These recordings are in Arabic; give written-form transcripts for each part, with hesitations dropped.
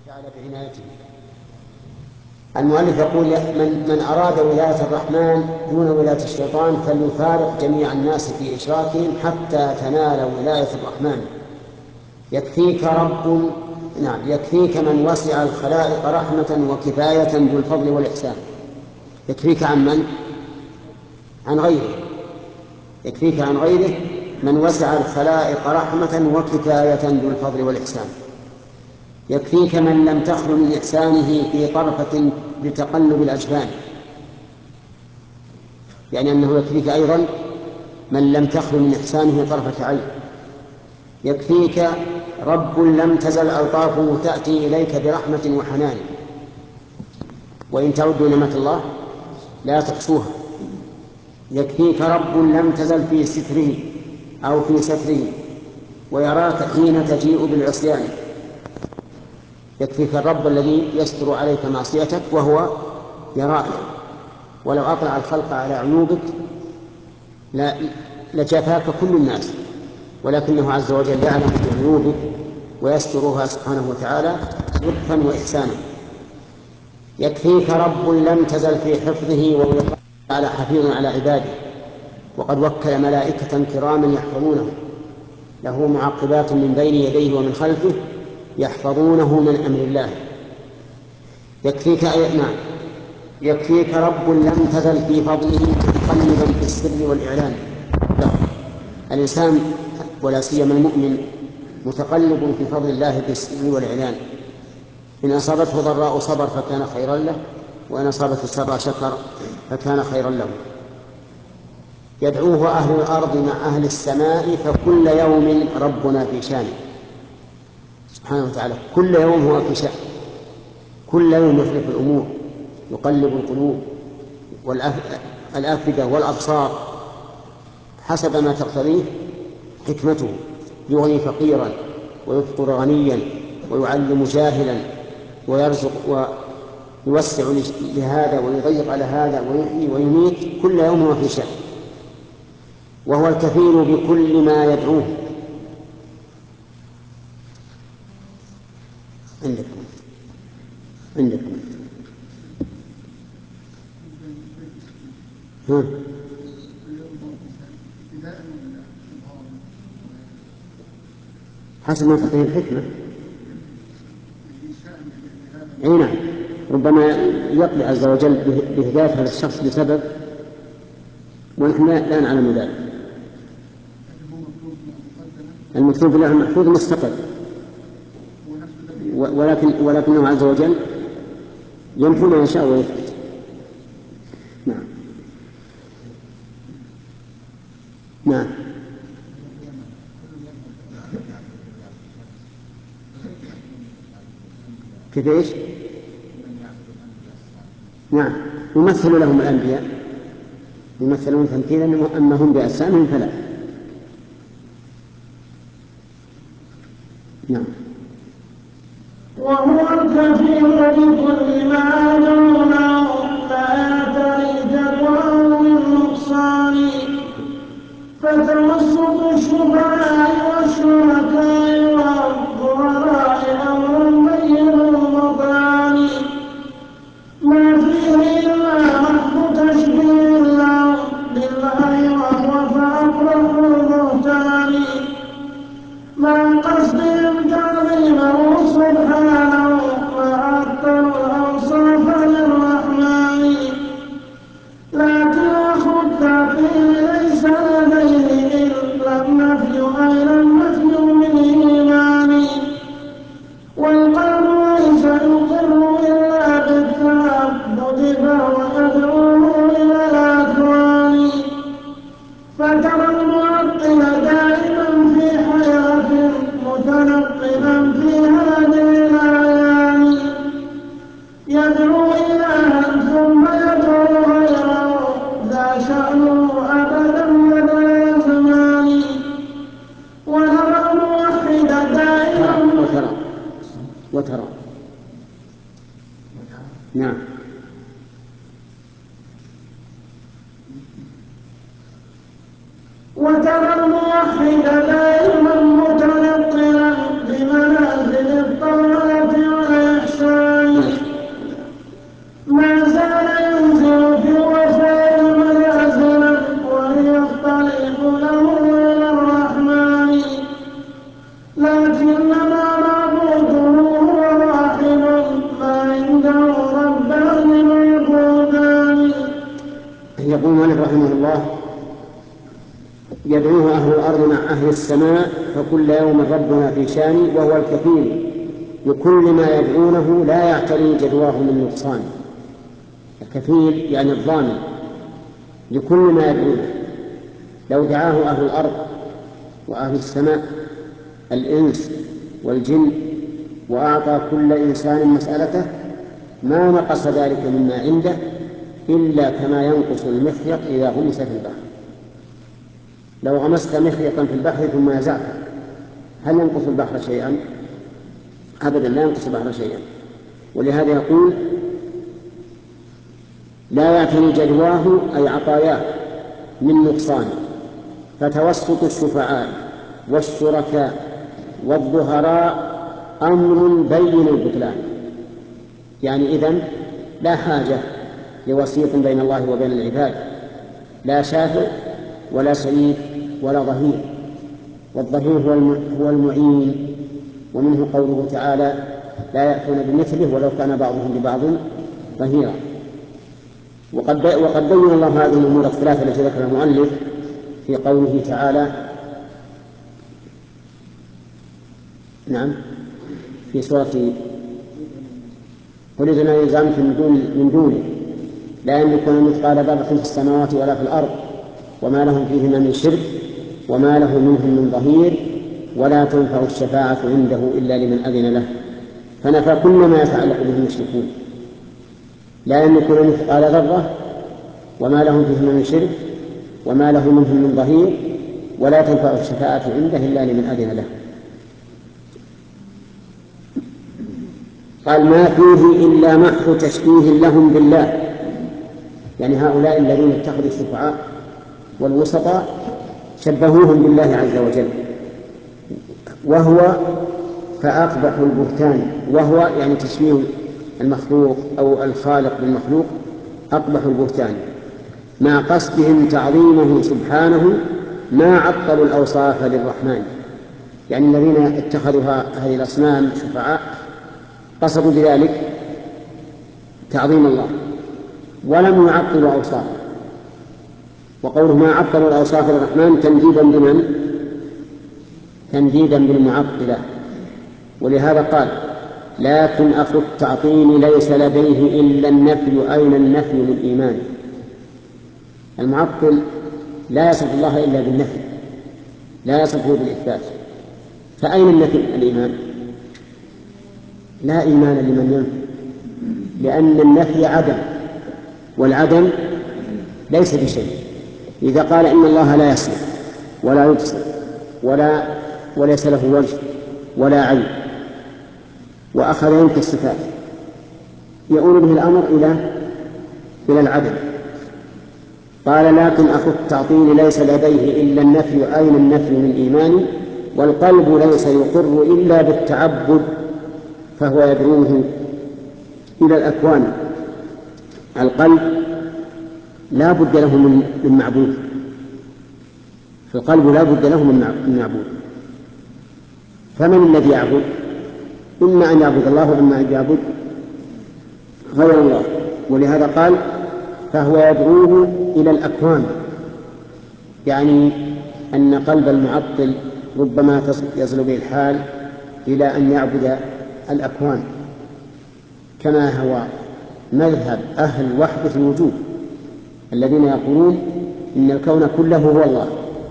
تعالى بعنايته. المؤلف يقول من أراد ولاية الرحمن دون ولاية الشيطان فليفارق جميع الناس في إشراكهم حتى تنال ولاية الرحمن. يكفيك من وسع الخلائق رحمة وكفاية بالفضل والإحسان. يكفيك عن من؟ عن غيره. يكفيك عن غيره من وسع الخلائق رحمة وكفاية بالفضل والإحسان. يكفيك من لم تخل من إحسانه في طرفة بتقلب الأجفان، يعني أنه يكفيك أيضا من لم تخل من إحسانه طرفة عين. يكفيك رب لم تزل ألطافه تأتي إليك برحمة وحنان، وإن تعدوا نعمة الله لا تحصوها. يكفيك رب لم تزل في ستره أو في ستره ويراك حين تجيء بالعصيان. يكفيك الرب الذي يستر عليك معصيتك وهو يراك، ولو أطلع الخلق على عيوبك لجفاك كل الناس، ولكنه عز وجل يعلم بعيوبك ويسترها سبحانه وتعالى لطفا وإحسانا. يكفيك رب لم تزل في حفظه وهو على حفيظ على عباده، وقد وكل ملائكة كراما يحفظونه له معقبات من بين يديه ومن خلفه يحفظونه من أمر الله. يكفيك رب لم تزل في فضله متقلبا في السر والإعلان. الإنسان ولا سيما المؤمن متقلب في فضل الله في السر والإعلان. إن أصابته ضراء صبر فكان خيرا له، وإن أصابته سراء شكر فكان خيرا له. يدعوه أهل الأرض مع أهل السماء فكل يوم ربنا في شان. سبحانه وتعالى كل يوم هو في شأن، كل يوم يصرف الأمور، يقلب القلوب والأفئدة والأبصار حسب ما تقتضيه حكمته. يغني فقيرا ويفطر غنيا ويعلم جاهلا ويرزق ويوسع لهذا ويضيق على هذا ويحيي ويميت. كل يوم هو في شأن، وهو الكفيل بكل ما يدعوه. عندكم حسب ما تقتضيه الحكمة. أي نعم، ربما يقضي عز وجل بهداية هذا الشخص بسبب ونحن لا نعلم ذلك. المكتوب له المحفوظ مستقر، ولكنه عز وجل يمحو ما يشاء ويثبت. نعم كيف إيش؟ نعم يمثل لهم الأنبياء، يمثلون تمثيلا، أما هم بأجسامهم فلا. نعم. وهو الكفيل بكل ما دونه لا يعتري جدواه بالنقصان، فتوسط الشفعاء والشركاء والضراء أمر بين المطاني، ما فيه إلا محض تشبيه الله بالله وهو فأقرب البهتان، مع قصدهم تعظيمه سبحانه وعطلوا الأوصاف للرحمن، لكن أخو التعطيل ليس لديه إلا النفي أين النفي بالإيمان، والقلب ليس يقر إلا بالتعبد فهو يدعوه إلى الأكوان، فترى المعطل دائما في حيرة متنقلا في هذه الأعيان، يدعو إلها ثم يدعو غيره ذا شأنه أبدا مدى زمان، ونرى الموحد دائما وترى نعم وترى الموحد دائما متنقلا بمنازل الطاعة والإحسان، رحمه الله: يدعوه أهل الأرض مع أهل السماء، فكل يوم ربنا في شان، وهو الكفيل بكل ما يدعونه لا يعتري جدواه من نقصان. الكفيل يعني الضامن لكل ما يدعونه. لو دعاه أهل الأرض وأهل السماء الإنس والجن وأعطى كل إنسان مسألته ما نقص ذلك مما عنده إلا كما ينقص المخيط إذا غمس في البحر. لو غمست مخيطا في البحر ثم نزعته هل ينقص البحر شيئا؟ أبدا، لا ينقص البحر شيئا. ولهذا يقول: لا يعتني جدواه أي عطاياه من نقصان، فتوسط الشفعاء والشركاء والظهراء أمر بين البطلان. يعني إذن لا حاجة لوسيط بين الله وبين العباد، لا شافع ولا شريك ولا ظهير. والظهير هو المعين، ومنه قوله تعالى: لا يأتون بمثله ولو كان بعضهم لبعض ظهيرا. وقد بين الله هذه الأمور الثلاثة التي ذكرها المؤلف في قوله تعالى في سورة: قل إذن يزعمكم من دونه لا يملكون مثقال ذرة في السماوات ولا في الأرض وما لهم فيهما من شرك وما له منهم من ظهير ولا تنفع الشفاعة عنده إلا لمن أذن له. فنفى كل ما يتعلق به المشركون. لا يملكون مثقال ذرة وما لهم فيهما من شرك وما له منهم من ظهير ولا تنفع الشفاعة عنده إلا لمن أذن له. قال: ما فيه إلا محو تشبيه لهم بالله، يعني هؤلاء الذين اتخذوا الشفعاء والوسطاء شبهوهم بالله عز وجل، وهو فأقبح البهتان، وهو يعني تشبيه المخلوق أو الخالق بالمخلوق أقبح البهتان، مع قصدهم تعظيمه سبحانه ما عطلوا الأوصاف للرحمن. يعني الذين اتخذوا هذه الأصنام شفعاء قصدوا بذلك تعظيم الله ولم يعطلوا أوصافه. وقوله ما عطلوا الأوصاف للرحمن تنديدا بمن؟ تنديدا بالمعطلة. ولهذا قال: لكن أخو التعطيل ليس لديه إلا النفي. أين النفي للإيمان؟ المعطل لا يصف الله إلا بالنفي، لا يصفه بالإثبات. فأين النفي الإيمان؟ لا إيمان لمن ينفي، لأن النفي عدم، والعدم ليس بشيء. إذا قال إن الله لا يسمع ولا يبصر وليس له وجه ولا عين وأخذ ينفي الصفات يؤول به الأمر إلى العدم. قال: لكن أخو التعطيل ليس لديه إلا النفي. أين النفي من إيمان؟ والقلب ليس يقر إلا بالتعبد، فهو يدعوه إلى الأكوان. القلب لا بد له من معبود، القلب لا بد له من معبود. فمن الذي يعبد؟ إما أن يعبد الله وإما أن يعبد غير الله. ولهذا قال: فهو يدعوه إلى الأكوان، يعني أن قلب المعطل ربما يصل به الحال إلى أن يعبد الأكوان، كما هو مذهب أهل وحدة الوجود الذين يقولون إن الكون كله هو الله.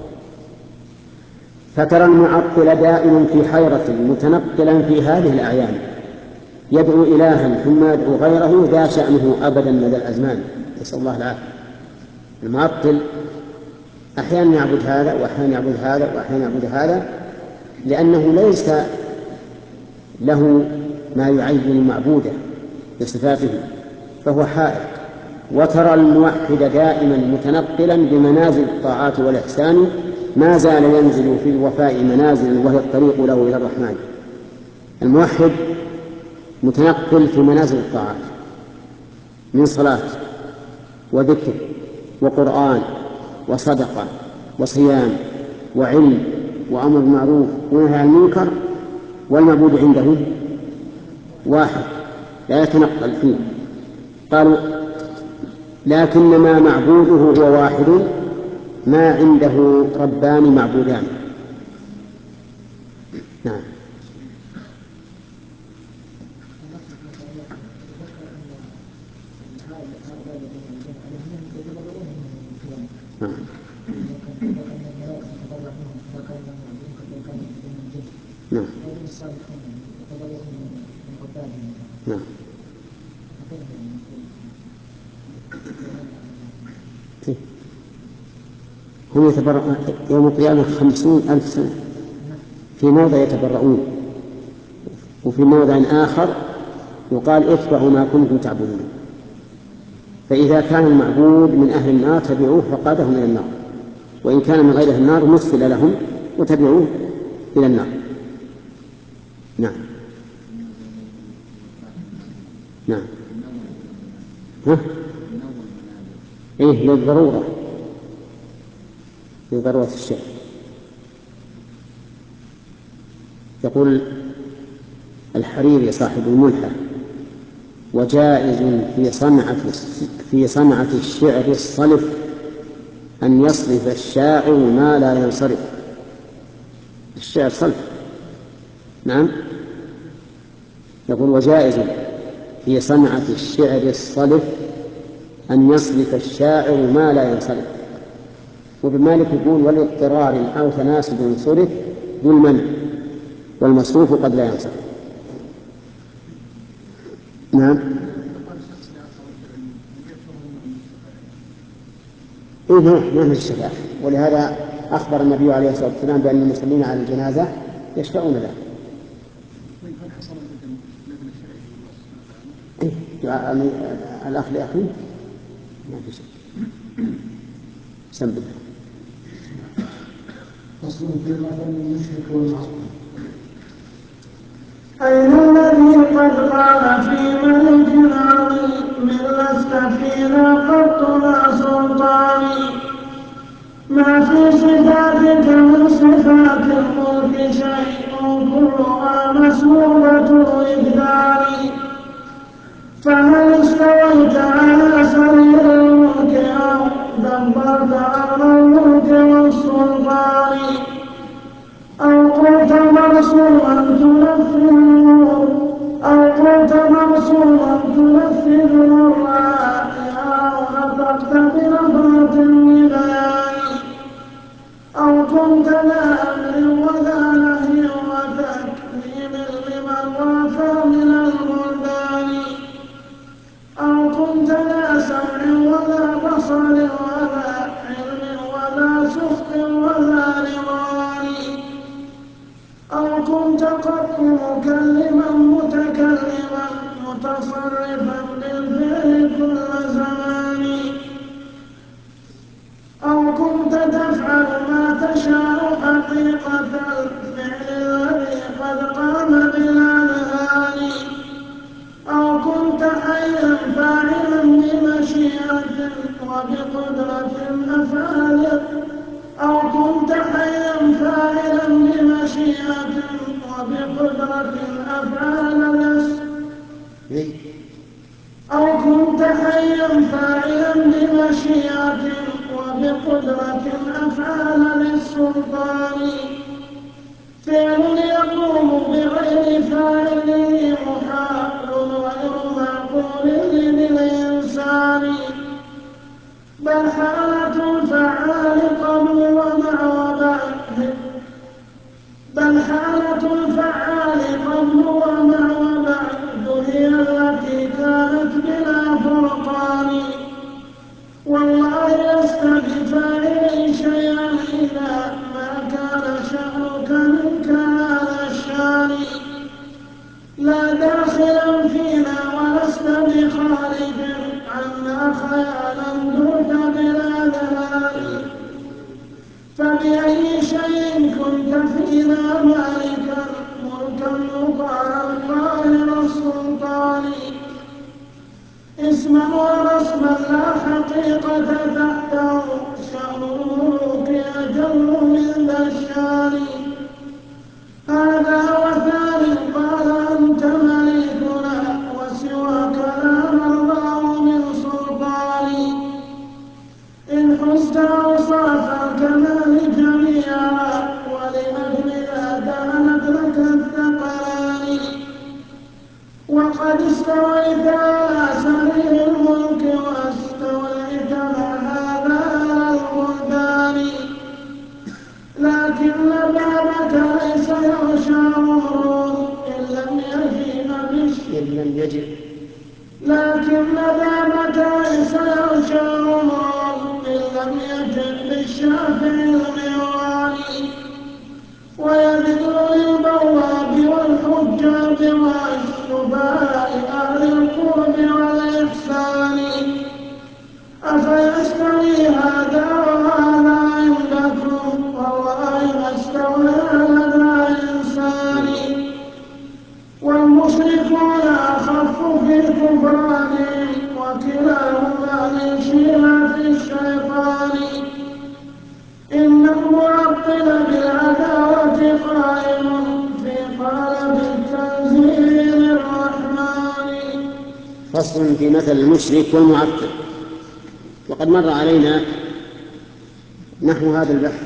فترى المعطل دائما في حيرة متنقلا في هذه الأعيان، يدعو إلها ثم يدعو غيره ذا شأنه أبدا مدى الأزمان، نسأل الله العافية. المعطل أحيانا يعبد هذا وأحيانا يعبد هذا وأحيانا يعبد هذا، لأنه ليس له ما يعين معبوده بصفاته، فهو حائر. وترى الموحد دائما متنقلا بمنازل الطاعات والإحسان، ما زال ينزل في الوفاء منازل وهي الطريق له إلى الرحمن. الموحد متنقل في منازل الطاعات من صلاة وذكر وقرآن وصدقة وصيام وعلم وأمر بالمعروف ونهي عن المنكر، والمعبود عنده واحد لا يتنقل فيه. قالوا لكنما معبوده هو واحد، ما عنده ربان معبودان. نعم. نعم. نعم. هم يتبرؤون يوم القيامة 50,000 سنة، في موضع يتبرؤون، وفي موضع آخر يقال اتبعوا ما كنتم تعبدون. فإذا كان المعبود من أهل النار تبعوه فقادهم إلى النار، وإن كان من غير النار مثل لهم وتبعوه إلى النار. نعم. نعم. ها؟ إيه، للضرورة، لضرورة الشيء. يقول الحريري صاحب الملحة: وجائز في صنعة الشعر الصلف أن يصرف الشاعر ما لا ينصرف. الشعر صلف. نعم. يقول: وجائز في صنعة الشعر الصلف أن يصرف الشاعر ما لا ينصرف. وابن مالك يقول: ولاضطرار أو تناسب صرف ذو المنع، والمصروف قد لا ينصرف. نعم. إيه، ما من الشفاعة، ولهذا أخبر النبي عليه الصلاة والسلام بأن المسلمين على الجنازة يشفعون له. إيه، الأخ لأخيه ما في شيء. سم بالله. فصل في مثل المشرك والمعصوم. أين الذي قد قال في ملك عظيم: لست فينا قط لا سلطاني، ما في صفاتك من صفات الملك شيء كلها مسمومة الإبدال، فهل استويت على سرير الملك أو دبرت أمر الملك والسلطان، أو كنت مرسوما تنفذ النور، أو كنت مرسوما تنفذ الرأي، أو نطقت بنظرة ببيان، أو كنت لا أمر ولا نهي وتكريم لمن وافى من البلدان، أو كنت لا سمع ولا بصر ولا علم ولا سخط ولا رضوان، أو كنت قط مكلما متكلما متصرفا بالفعل كل زمان، أو كنت تفعل ما تشاء حقيقة الفعل الذي قد قام بالأذهان، أو كنت حيا فاعلا بمشيئة وبقدرة أفعال، أو كنت حيا فاعلا بمشيئة وبقدرة أفعال أو كنت حيا فاعلا بمشيئة وبقدرة أفعال للسلطان، فعل يقوم بغير فاعله محال غير معقول للإنسان، بل حالة الفعال قبل ومع وبعد، بل حالة الفعال قبل ومع وبعد هي التي كانت بلا فرقان، والله لست بفاعل شيئا إذا ما كان شأنك منك على الشان، لا داخلا فينا ولست بخارج عنا خيالا دون بالأذهان، فبأي شيء كنت فينا مالكا ملكا مطاعا ظاهر السلطان، اسما ورسما لا حقيقة تحته شأن الملوك أجل من ذا الشان، هذا وثاني قال أنت ملكنا وسواك لا نرضى من سلطان، وقد استويت على سرير الملك واستوليت مع هذا البلدان، لكن بابك ليس يغشى عمر إن لم يجئ لكن بابك ليس يغشى عمر إن لم يجئ بالشافع المغواني، ويبدو للبواب والحجاب والشبهاء أهل القرب والإحسان. أفيستوي هذا وهذا عندكم والله استوى على إنسان، والمشركون أخف في كفرانهم وكلاهما من شيعة الشيطان. إن المعطل بالعداوة قائم في قالب التنزيل الرحمن. فصل في مثل المشرك والمعطل. وقد مر علينا نحو هذا البحث،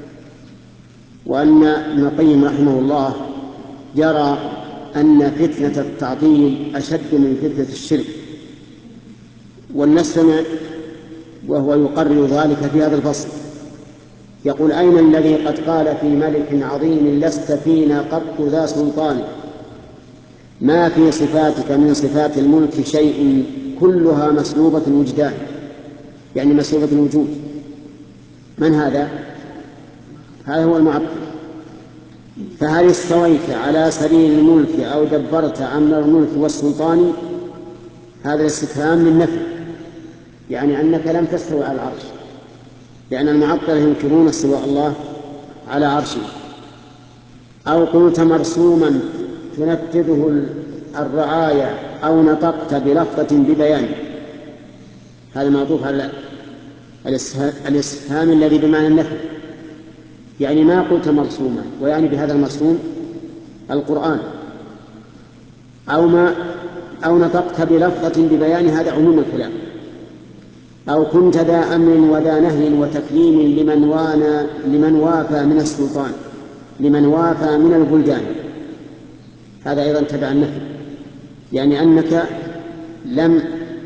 وأن ابن القيم رحمه الله يرى أن فتنة التعطيل أشد من فتنة الشرك، والنسمع وهو يقرر ذلك في هذا الفصل. يقول: أين الذي قد قال في ملك عظيم لست فينا قط ذا سلطان، ما في صفاتك من صفات الملك شيء كلها مسلوبة الوجدان، يعني مسلوبة الوجود. من هذا؟ هذا هو المعطل. فهل استويت على سرير الملك أو دبرت أمر الملك والسلطان؟ هذا الاستفهام للنفي، يعني أنك لم تستوي على العرش، لأن المعطلة ينكرون استواء الله على عرشه. أو قلت مرسوما تنفذه الرعايا، أو نطقت بلفظة ببيان. هذا معطوف على الاستفهام الذي بمعنى النفي، يعني ما قلت مرسوما، ويعني بهذا المرسوم القرآن. أو نطقت بلفظة ببيان، هذا عموم الكلام. أو كنت ذا أمر وذا نهي وتكريم لمن وافى من السلطان، لمن وافى من البلدان. هذا أيضا تبع النفي، يعني أنك لم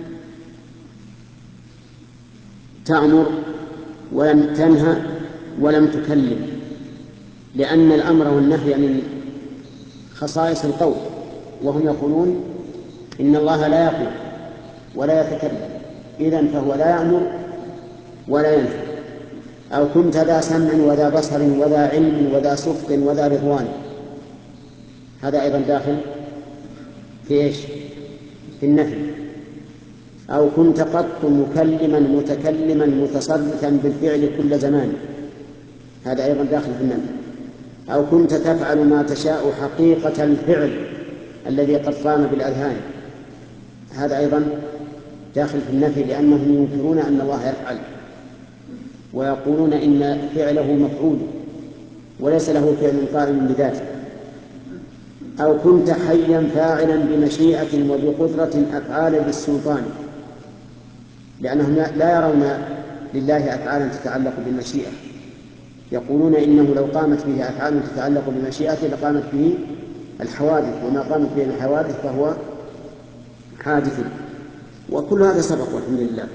تأمر ولم تنهى ولم تكلم، لأن الأمر والنهي من خصائص القول، وهم يقولون إن الله لا يقول ولا يتكلم، إذن فهو لا يأمر ولا ينهى. أو كنت ذا سمع وذا بصر وذا علم وذا سخط وذا رضوان، هذا أيضا داخل في إيش؟ في النفي. أو كنت قط مكلما متكلما متصرفا بالفعل كل زمان، هذا أيضا داخل في النفي. أو كنت تفعل ما تشاء حقيقة الفعل الذي قد قام بالأذهان، هذا أيضا داخل في النفي، لأنهم ينكرون أن الله يفعل، ويقولون إن فعله مفعول وليس له فعل قائم بذاته. أو كنت حيا فاعلا بمشيئة وبقدرة أفعال بالسلطان، لأنهم لا يرون لله أفعالا تتعلق بالمشيئة، يقولون إنه لو قامت به أفعال تتعلق بمشيئته لقامت به الحوادث، وما قامت به الحوادث فهو حادث. وكل هذا سبق والحمد لله.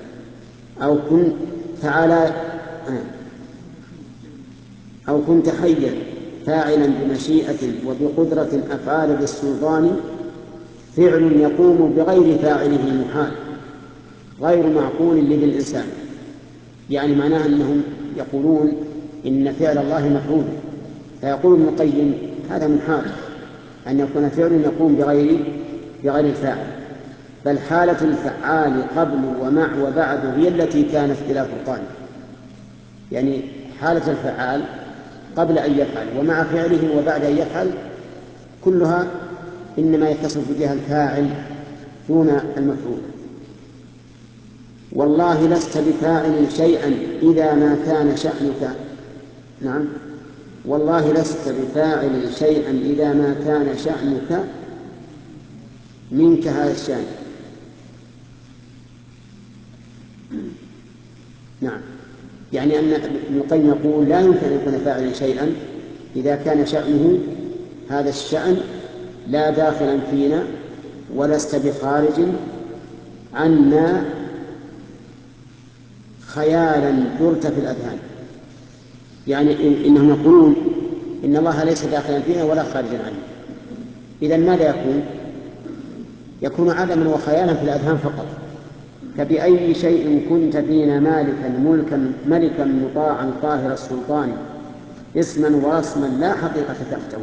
أو كنت حيا فاعلا بمشيئة وبقدرة أفعال بالسلطان، فعل يقوم بغير فاعله محال غير معقول لذي الإنسان، يعني معناه أنهم يقولون إن فعل الله مفعول، فيقول ابن القيم هذا محال أن يكون فعل يقوم بغير الفاعل، بل حالة الفعال قبل ومع وبعد هي التي كانت بلا فرقان، يعني حالة الفعال قبل أن يفعل ومع فعله وبعد أن يفعل كلها إنما يتصف بها الفاعل دون المفعول. والله لست بفاعل شيئا إذا ما كان شأنك، نعم، والله لست بفاعل شيئا إذا ما كان شأنك منك هذا الشأن. نعم، يعني أن ابن القيم يقول لا يمكن أن يكون فاعلا شيئا إذا كان شأنه هذا الشأن لا داخلا فينا ولست بخارج عنا خيالا درت في الأذهان. يعني إنهم يقولون إن الله ليس داخلا فينا ولا خارجا عنه. إذن ماذا يكون عدما وخيالا في الأذهان فقط. فبأي شيء كنت فينا ملكا مطاعا قاهر السلطان اسما ورسما لا حقيقة تحته.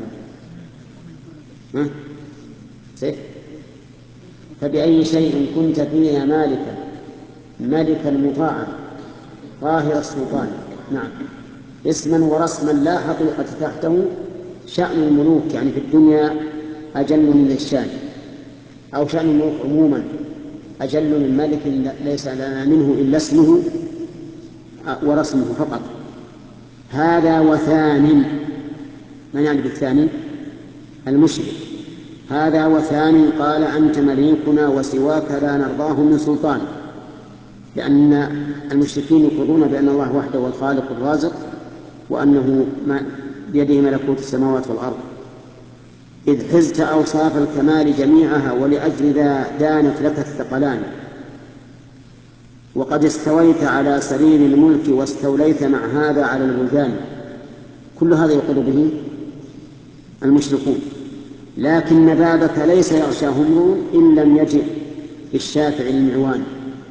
فبأي شيء كنت فينا ملكا مطاعا قاهر السلطان، نعم، اسما ورسما لا حقيقة تحته. شأن الملوك يعني في الدنيا أجل من الشان، أو شأن الملوك عموما أجل من ملك ليس لنا منه إلا اسمه ورسمه فقط. هذا وثان، من يعني بالثاني؟ المشرك. هذا وثان قال أنت مليكنا وسواك لا نرضاه من سلطان. لأن المشركين يقرون بأن الله وحده هو الخالق الرازق، وأنه بيده ملكوت السماوات والأرض. إذ حزت أوصاف الكمال جميعها ولأجل ذا دانت لك الثقلان. وقد استويت على سرير الملك واستوليت مع هذا على البلدان. كل هذا يقر به المشركون. لكن بابك ليس يغشاه امرؤ إن لم يجئ بالشافع المعوان.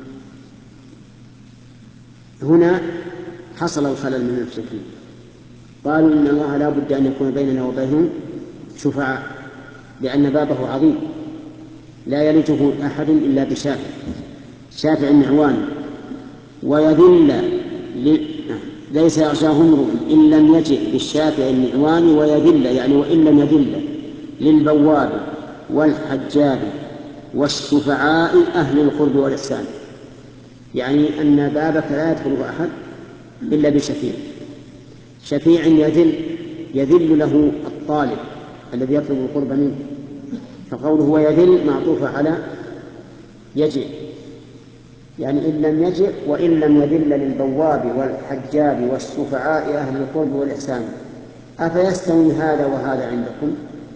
هنا حصل الخلل من المشركين. قالوا إن الله لا بد أن يكون بيننا وبينهم شفعاء، لأن بابه عظيم لا يلجه أحد إلا بشافع، شافع المعوان. ويذل ليس يغشاه امرؤ إن لم يجئ بالشافع المعوان. ويذل يعني وإن لم يذل للبواب والحجاب والشفعاء أهل القرب والإحسان. يعني أن بابك لا يدخله أحد إلا بشفيع، شفيع يذل له الطالب الذي يطلب القرب منه. فقوله ويذل معطوف على يجئ، يعني إن لم يجئ وإن لم يذل للبواب والحجاب والشفعاء أهل القرب والإحسان. أفيستوي هذا وهذا عندكم؟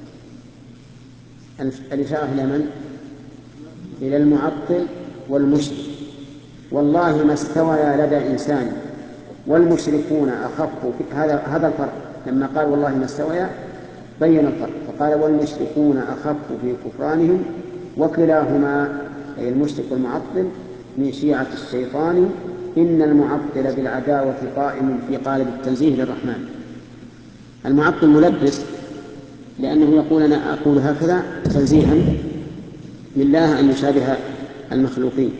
الإشارة إلى من؟ إلى المعطل والمشرك. والله ما استوى لدى إنسان والمشركون أخف. هذا الفرق. لما قال والله ما استوى بين الفرق، فقال والمشركون أخف في كفرانهم وكلاهما أي المشرك والمعطل من شيعة الشيطان. إن المعطل بالعداوة قائم في قالب التنزيه للرحمن. المعطل ملبس لأنه يقول أنا أقول هكذا تنزيها لله أن يشابه المخلوقين.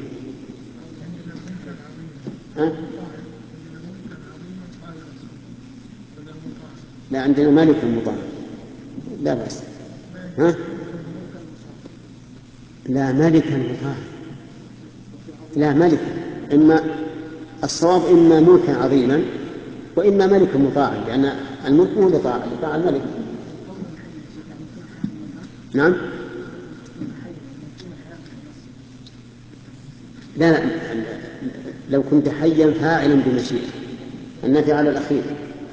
لا، عندنا ملك مطاع لا بأس. لا، ملكا مطاع، لا ملكا. إما الصواب إما ملكا عظيما وإما ملكا مطاعا، لأن الملك هو لطاع الملك. نعم. لا لو كنت حيا فاعلا بمشيئة، النفي على الأخير.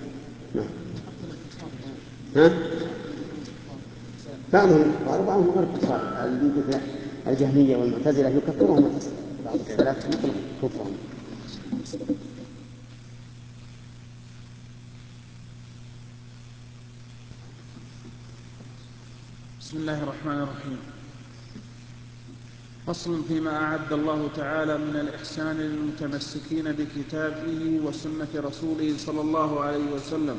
بعضهم غير كفار، مثل الجهمية والمعتزلة يكفرهم بعض الصلاة مثل كفرهم. بسم الله الرحمن الرحيم. فصل فيما أعد الله تعالى من الإحسان للمتمسكين بكتابه وسنة رسوله صلى الله عليه وسلم،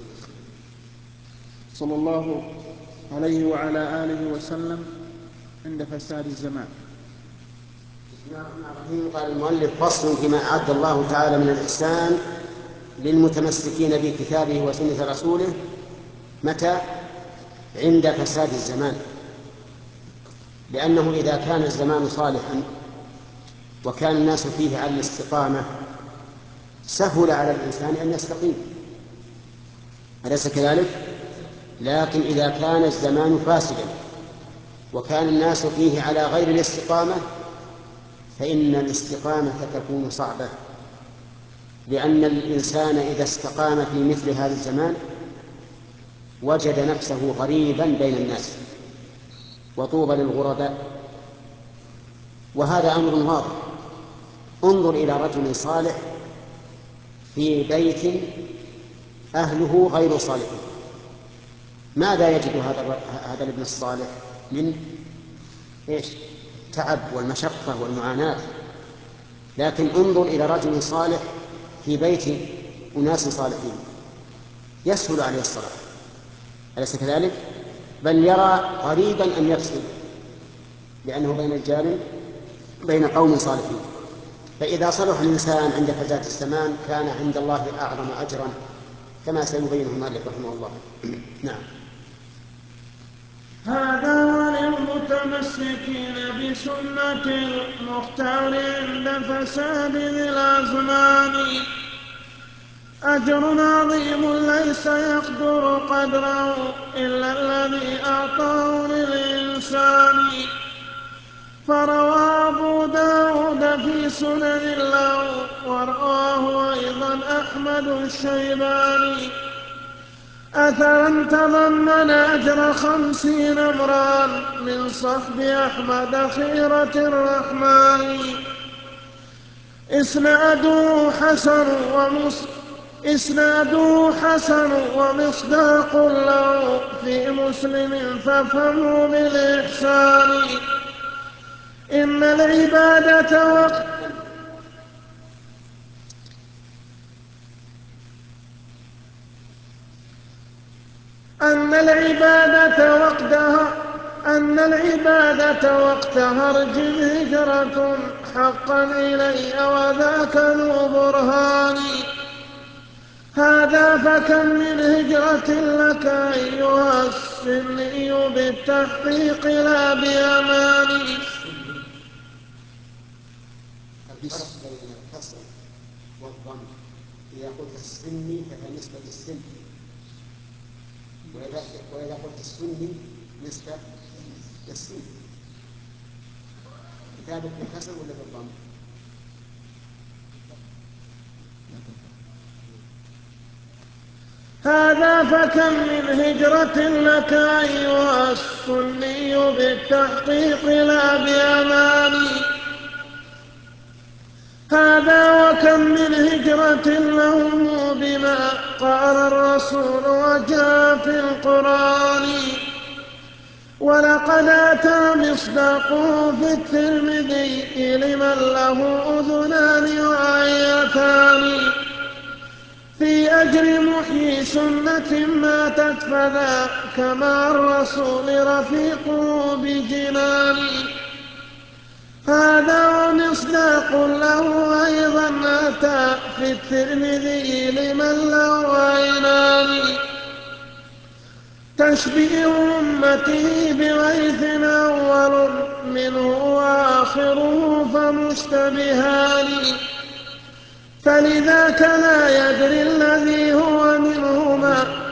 صلى الله عليه وعلى آله وسلم عند فساد الزمان. بسم الله الرحمن الرحيم. قال المؤلف فصل فيما أعد الله تعالى من الإحسان للمتمسكين بكتابه وسنة رسوله. متى؟ عند فساد الزمان. لأنه إذا كان الزمان صالحا وكان الناس فيه على الاستقامة سهل على الإنسان أن يستقيم، أليس كذلك؟ لكن إذا كان الزمان فاسدا وكان الناس فيه على غير الاستقامة فإن الاستقامة تكون صعبة، لأن الإنسان إذا استقام في مثل هذا الزمان وجد نفسه غريبا بين الناس، وطوبى للغرباء. وهذا أمر واضح. انظر إلى رجل صالح في بيت أهله غير صالحين، ماذا يجد هذا الابن الصالح من تعب والمشقة والمعاناة؟ لكن انظر إلى رجل صالح في بيت أناس صالحين يسهل عليه الصلاة، أليس كذلك؟ بل يرى قريبا أن يفسد، لأنه بين الجار بين قوم صالحين. فإذا صلح الإنسان عند فزات الزمان كان عند الله أعظم أجرا، كما سيبينه المؤلف رحمه الله. نعم. هذا وللمتمسكين بسنة المختار عند فساد ذي الأزمان أجر عظيم ليس يقدر قدره إلا الذي أعطاه للإنسان. فروى أبو داود في سنن له ورواه أيضا أحمد الشيباني أثرا تضمن أجر 50 امرأ من صحب أحمد خيرة الرحمن. إسناده حسن ومصداق له في مسلم فافهمه بالإحسان. إن العبادة وقتها ارجم هجرة حقا إلي وذاك ذو برهان. هذا فكم من هجرة لك أيها السني بالتحقيق لا بأماني. الفرق بين الكسر والضم، إذا قلت السني فهي نسبة السن، وإذا قلت السني نسبة السن. كتابك بالكسر ولا بالضم؟ هذا فكم من هجرة لك أيها السني بالتحقيق لا بأماني. هذا وكم من هجرة لهم بما قال الرسول وجاء في القرآن. ولقد أتى مصداقه في الترمذي لمن له أذنان وعيتان في أجر محيي سنة ماتت فذاك مع الرسول رفيقه بجنان. هذا ومصداق له أيضا أتى في الترمذي لمن له عينان تشبيه أمته بغيث أول منه وآخره فمشتبهان. فلذاك لا يدري الذي هو منهما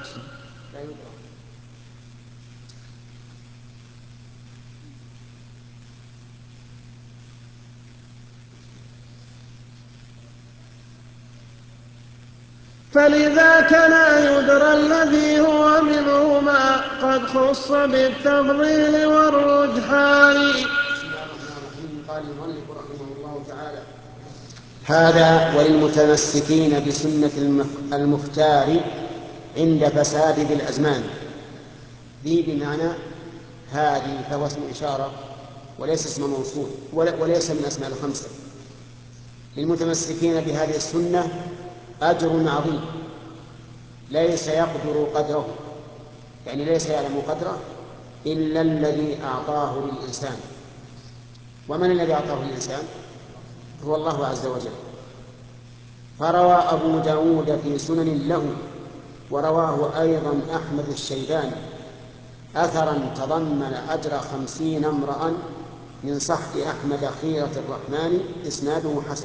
فلذاك لا يدرى الذي هو منهما قد خص بالتفضيل والرجحان. بسم الله الرحمن الرحيم. قال المؤلف رحمه الله تعالى: هذا وللمتمسكين بسنة المختار عند فساد ذي الأزمان. ذي بمعنى هذه، فهو اسم إشارة وليس اسم موصول وليس من أسماء الخمسة. للمتمسكين بهذه السنة أجر عظيم ليس يقدر قدره، يعني ليس يعلم قدره إلا الذي أعطاه للإنسان. ومن الذي أعطاه للإنسان؟ هو الله عز وجل. فروى أبو داود في سنن له ورواه أيضا أحمد الشيباني أثرا تضمن أجر 50 امرأ من صحب أحمد خيرة الرحمن إسناده حسن.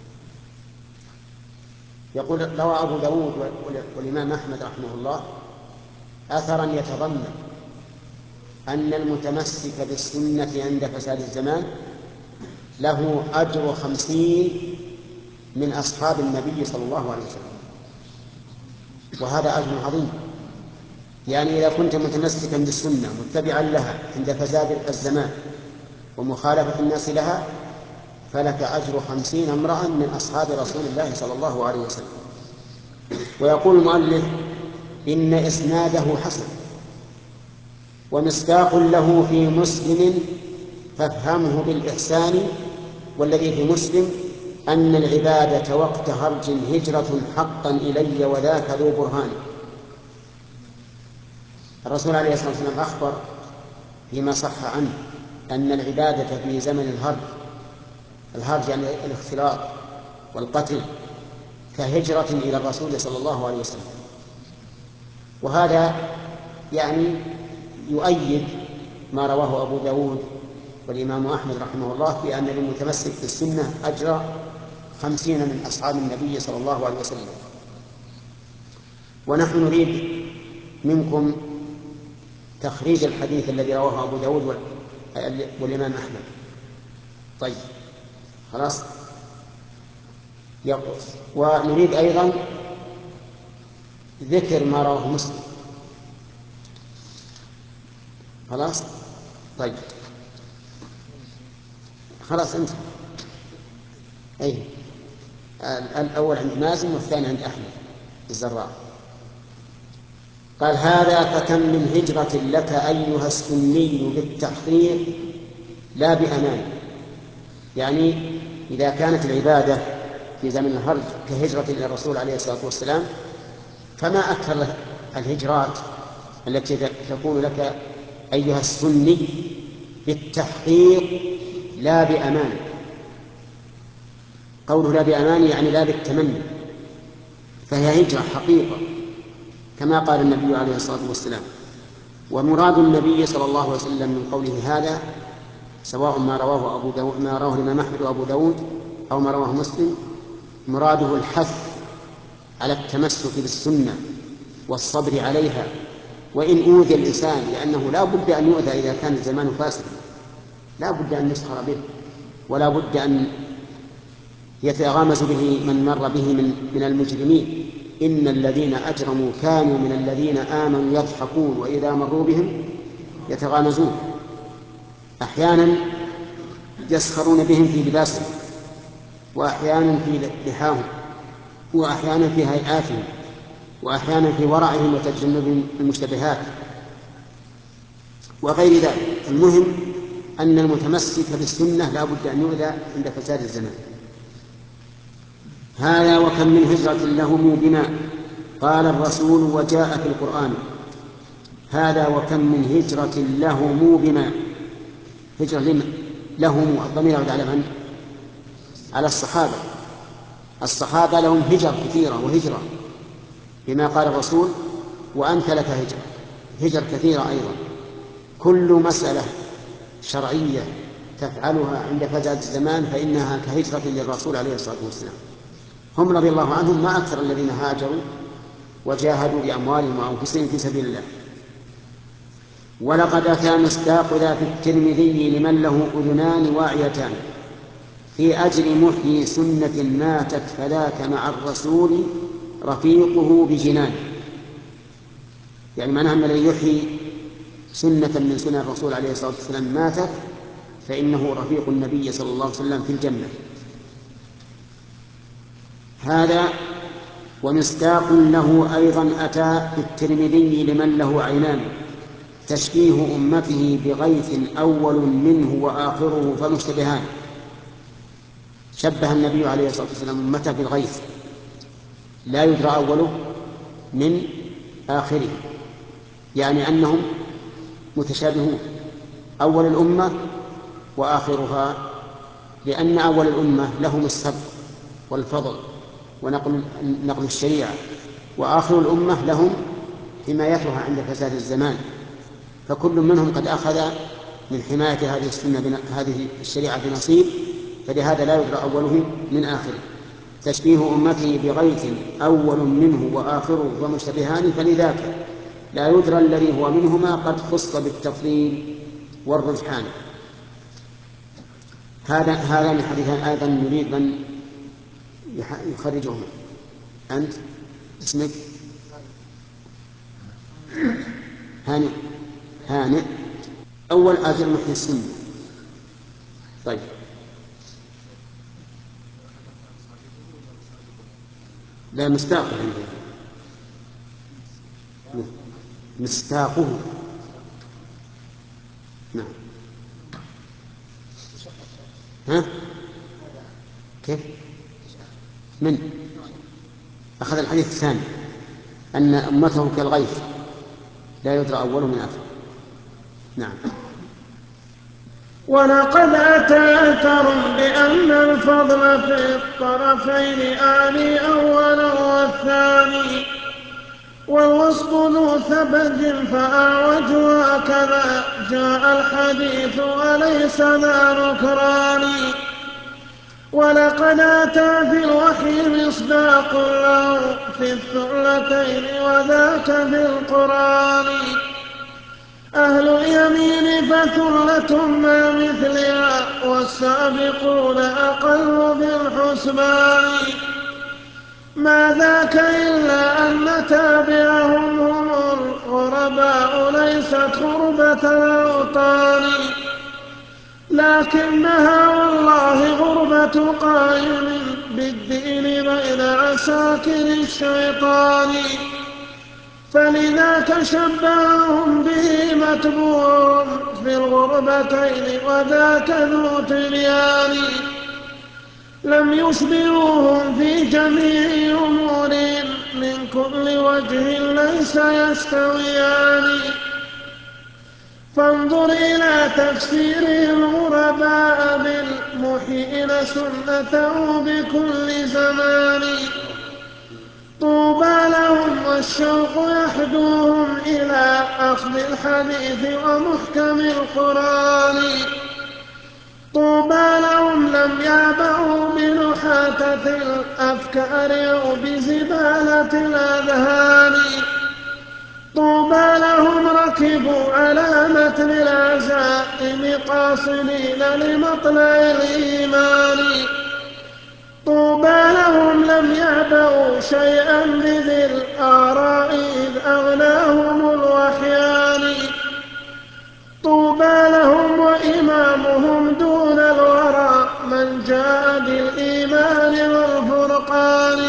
يقول روى أبو داود والإمام أحمد رحمه الله أثرا يتضمن أن المتمسك بالسنة عند فساد الزمان له أجر 50 من أصحاب النبي صلى الله عليه وسلم، وهذا أجر عظيم. يعني إذا كنت متمسكا بالسنة متبعا لها عند فساد الزمان ومخالفة الناس لها فلك أجر 50 امرأ من أصحاب رسول الله صلى الله عليه وسلم. ويقول المؤلف إن إسناده حسن ومصداق له في مسلم فافهمه بالإحسان، والذي في مسلم أن العبادة وقت هرج هجرة حقا إلي وذاك ذو برهان. الرسول عليه الصلاة والسلام أخبر فيما صح عنه أن العبادة في زمن الهرج يعني الاختلاط والقتل كهجرة إلى الرسول صلى الله عليه وسلم. وهذا يعني يؤيد ما رواه أبو داود والإمام أحمد رحمه الله بأن للمتمسك بالسنة أجر 50 من أصحاب النبي صلى الله عليه وسلم. ونحن نريد منكم تخريج الحديث الذي رواه أبو داود والإمام أحمد. طيب خلاص. ونريد أيضا ذكر ما رواه مسلم. خلاص. طيب خلاص انت أي الأول عند مازن والثاني عند أحمد الزراع. قال هذا فكم من هجرة لك أيها السني بالتحقيق لا بأمان. يعني إذا كانت العبادة في زمن الهرج كهجرة إلى الرسول عليه الصلاة والسلام فما أكثر الهجرات التي تكون لك أيها السني بالتحقيق لا بأمان. قوله لا بأمان يعني لا بالتمني، فهي هجرة حقيقة كما قال النبي عليه الصلاة والسلام. ومراد النبي صلى الله عليه وسلم من قوله هذا سواء ما رواه الإمام أحمد وأبو داود أو ما رواه مسلم، مراده الحث على التمسك بالسنة والصبر عليها وإن أوذي الإنسان، لأنه لا بد أن يؤذى إذا كان الزمان فاسدا، لا بد أن يسخر به ولا بد أن يتغامز به من مر به من المجرمين. إن الذين أجرموا كانوا من الذين آمنوا يضحكون وإذا مروا بهم يتغامزون. أحيانا يسخرون بهم في لباسهم، وأحيانا في لحاهم، وأحيانا في هيئاتهم، وأحيانا في ورعهم وتجنب المشتبهات وغير ذلك. المهم أن المتمسك بالسنة لا بد أن يؤذى عند فساد الزمان. هذا وكم من هجرة لهم بما قال الرسول وجاء في القرآن. هذا وكم من هجرة لهم بما هجرة لهم الضمير يعود على من؟ على الصحابة. الصحابة لهم هجر كثيرة وهجرة بما قال الرسول وأنت لك هجر كثيرة أيضا. كل مسألة شرعية تفعلها عند فساد الزمان فإنها كهجرة للرسول عليه الصلاة والسلام. هم رضي الله عنهم ما أكثر الذين هاجروا وجاهدوا بأموالهم وأنفسهم في سبيل الله. ولقد أتى مصداق ذا في الترمذي لمن له أذنان واعيتان في أجر محيي سنة ماتت فذاك مع الرسول رفيقه بجنان. يعني معناه أن الذي يحيي سنة من سنن الرسول عليه الصلاة والسلام ماتت فإنه رفيق النبي صلى الله عليه وسلم في الجنة. هذا ومصداق له أيضا أتى في الترمذي لمن له عينان تشبيه أمته بغيث أول منه وآخره فمشتبهان. شبه النبي عليه الصلاة والسلام أمته بالغيث لا يدرى أوله من آخره، يعني أنهم متشابهون، أول الأمة وآخرها، لأن أول الأمة لهم السبق والفضل ونقل الشريعة، وآخر الأمة لهم حمايتها عند فساد الزمان، فكل منهم قد أخذ من حماية هذه السنة هذه الشريعة بنصيب، فلهذا لا يدرى أوله من آخره. تشبيه أمته بغيث أول منه وآخره ومشتبهان فلذاك لا يدرى الذي هو منهما قد خص بالتفضيل والرجحان. هذا من حديثان أيضا نريد من يخرجهما. أنت اسمك؟ هانئ. أول أجر محيي السنة طيب، لا مستاقه عندنا، مستاقه. نعم. ها؟ كيف؟ من أخذ الحديث الثاني أن أمته كالغيث لا يدرى أوله من آخر. نعم. ولقد أتى أثر بأن الفضل في الطرفين آني أولا والثاني، والوصف ذو ثبت فأعوج، وكذا جاء الحديث وليس ذا نكران. ولقد أتى في الوحي مصداق له في الثلتين، وذاك في القرآن. أهل اليمين فثلة ما مثلها، والسابقون أقل بالحسبان. ما ذاك إلا أن تابعهم هم الغرباء، ليست غربة الأوطان، لكنها والله غربة قائم بالدين بين عساكر الشيطان. فلذاك شبههم به متبوع في الغربتين، وذاك ذو تبيان. لم يشبهوهم في جميع أمور، من كل وجه ليس يستويان. فانظر إلى تفسير الغرباء بالمحيين سنته بكل زمان. طوبى لهم والشوق يحدوهم إلى أخذ الحديث ومحكم القرآن. طوبى لهم لم يعبأوا بنحاتة الأفكار أو بزبالة الأذهان. طوبى لهم ركبوا على متن العزائم قاصدين لمطلع الإيمان. طوبى لهم لم يعبأوا شيئا بذي الآراء إذ أغناهم الوحيان. طوبى لهم وإمامهم دون الورى من جاء بالإيمان والفرقان.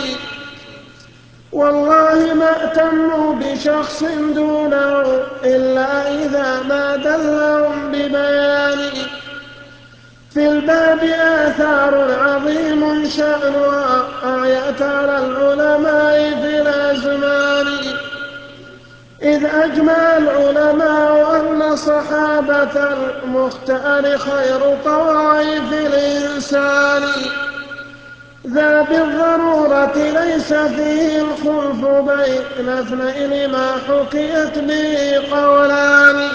والله ما اهتموا بشخص دونه إلا إذا ما دلهم ببيان. في الباب آثار عظيم شأنها أعيت على العلماء في الأزمان. إذ أجمع العلماء أن صحابة المختار خير طوائف الإنسان. ذا بالضرورة ليس فيه الخلف بين اثنين ما حكيت به قولان.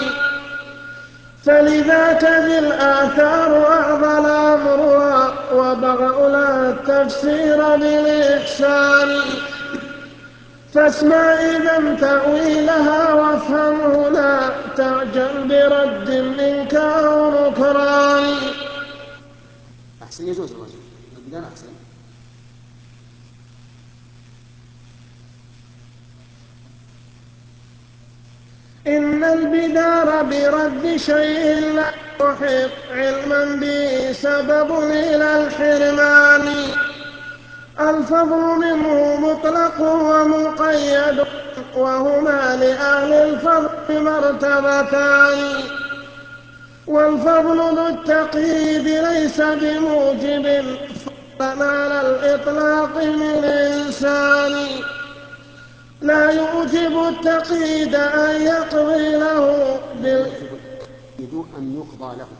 فلذاك ذي الآثار أعضل أمرها، وبغوا لها التفسير بالإحسان. فاسمع إذا تأويلها وافهمه، لا تعجل برد منك أو نكران. أحسن، يجوز الرجل البدار أحسن. إن البدار برد شيء لا يحق علما به سبب إلى الحرمان. الفضل منه مطلق ومقيد، وهما لأهل الفضل مرتبتان. والفضل ذو التقييد ليس بموجب فضلا على الإطلاق من إنسان. لا يوجب التقييد أن يقضي له أن يقضى له.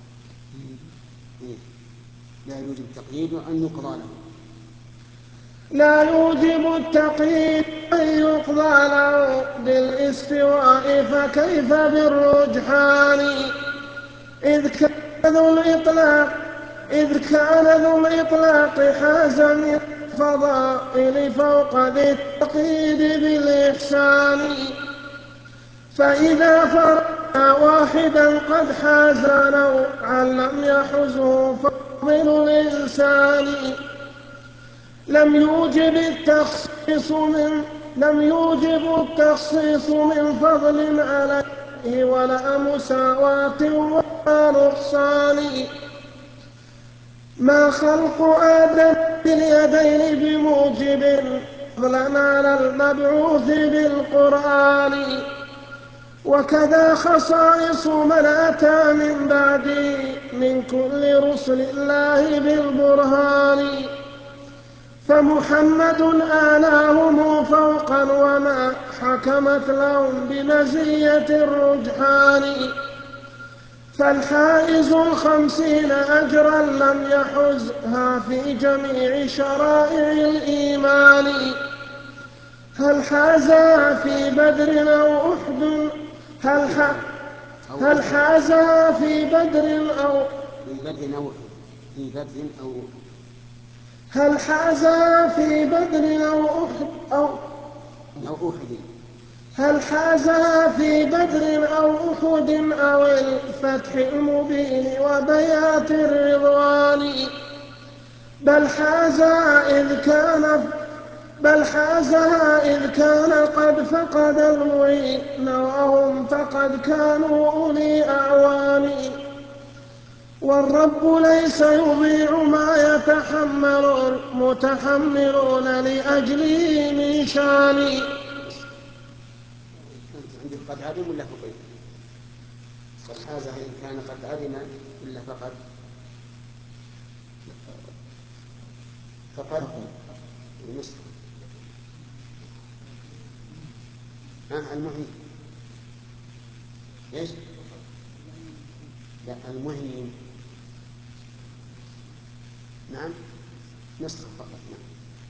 لا يوجب التقييد أن يقضى له. لا يوجب التقييد أن يقضى له بالاستواء، فكيف بالرجحان؟ إذ كان ذو الإطلاق حازا من الفضائل فوق ذي التقييد بالإحسان. فإذا فرقنا واحدا قد حاز نوعا لم يحزه فضل الإنسان. لم يوجب التخصيص من فضل عليه ولا مساواة ولا نقصان. ما خلق آدم باليدين بموجب فضلا على المبعوث بالقرآن، وكذا خصائص من أتى من بعدي من كل رسل الله بالبرهان، فمحمد آلاهم فوقا وما حكمت لهم بمزية الرجحان، فالحائز 50 أجرا لم يحزها في جميع شرائع الإيمان، هل حازا في بدر أو أحد هل حازا في بدر أو هل حازا في بدر أو أحد هل حازا في بدر أو أحد أو الفتح المبين وبيات الرضوان، بل حازا إذ كان قد فقد المعين وهم فقد كانوا أولي أعوان، والرب ليس يضيع ما يتحمل المتحملون لأجله من شان. قد علم ولا فقد؟ هذا إن كان قد علم إلا فقد ونصف المهين ايش؟ لا المهين نعم نصف فقط نعم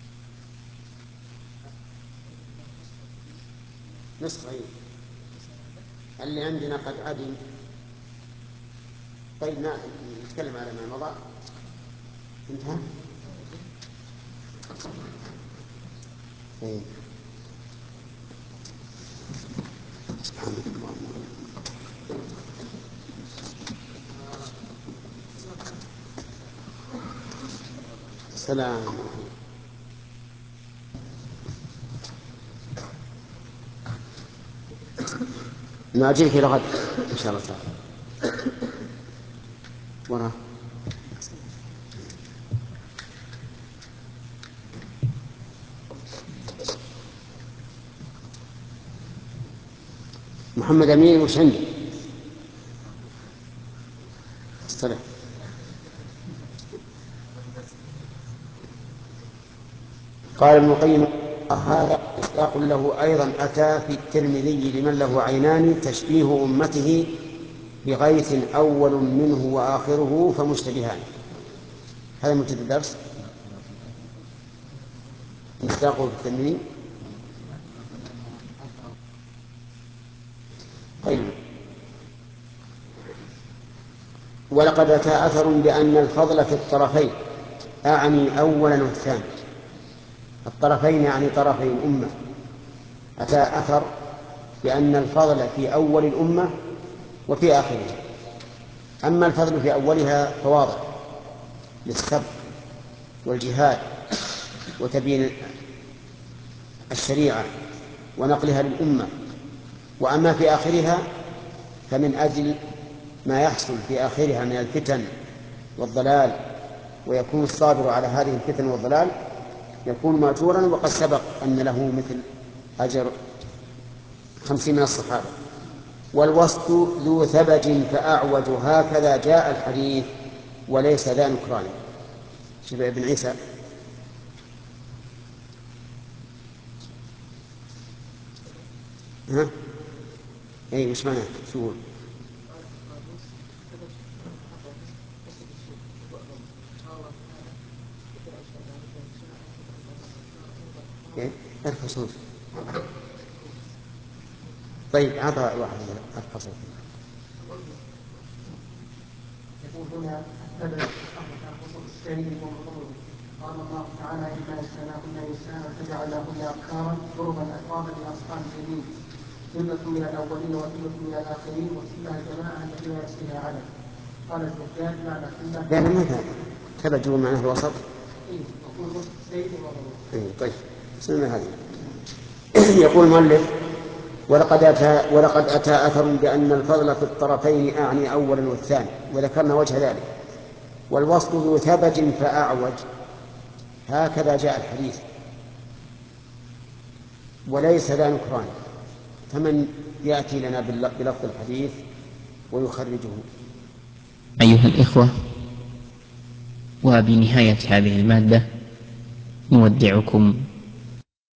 نصف أيه. اللي عندنا قد عدم. طيب نتكلم على ما مضى. انتهى. طيب. سبحانك اللهم. سلام. نأجلك إلى غد إن شاء الله تعالى. وراه محمد أمين وش عنده؟ الصلاة. قال ابن القيم هذا مصداق له أيضا أتى في الترمذي لمن له عينان تشبيه أمته بغيث أول منه وآخره فمشتبهان. هذا منتهى الدرس. مصداقه في الترمذي. طيب. ولقد أتى أثر بأن الفضل في الطرفين أعني أولا والثاني. الطرفين يعني طرفي الأمة. أتى أثر بأن الفضل في أول الأمة وفي آخرها. أما الفضل في أولها فواضح للسبق والجهاد وتبيين الشريعة ونقلها للأمة. وأما في آخرها فمن أجل ما يحصل في آخرها من الفتن والضلال، ويكون الصابر على هذه الفتن والضلال يكون مأجورا، وقد سبق أن له مثل أجر 50 من الصحابة. والوسط ذو ثبج فأعوج هكذا جاء الحديث وليس ذا نكران. شبه ابن عيسى. ها؟ اي وش معناه؟ شو ايه؟ ارفع صوت. طيب عطى واحد ارفع صوت. يقول هنا الثبت خصوص السيد والغضب. قال الله تعالى إنا جعلناهن إنسانا فجعلناهن أبكارا ضربا أترابا لأصحاب اليمين ثلة من الأولين وثلة من الآخرين واسمها جماعة التي لا يحصيها عدد. قال الزجاج معنى ثلة. لا متى ثبت معناه الوسط. يقول وسط السيد والغضب. طيب سمع هذه. يقول المؤلف ولقد أتى أثر بأن الفضل في الطرفين أعني أولا والثاني، وذكرنا وجه ذلك والوصل ذو ثبت فأعوج، هكذا جاء الحديث وليس ذا نكران. فمن يأتي لنا بلفظ الحديث ويخرجه؟ أيها الإخوة، وبنهاية هذه المادة نودعكم